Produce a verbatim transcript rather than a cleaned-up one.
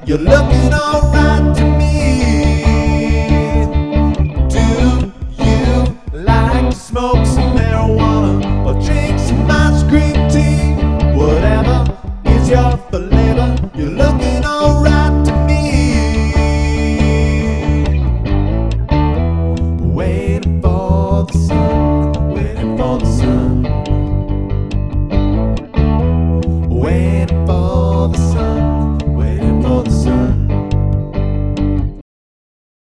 You're looking alright to me. Do you like to smoke some marijuana or drink some ice cream tea? Whatever is your flavor, you're looking alright to me. Waiting for the sun, waiting for the sun.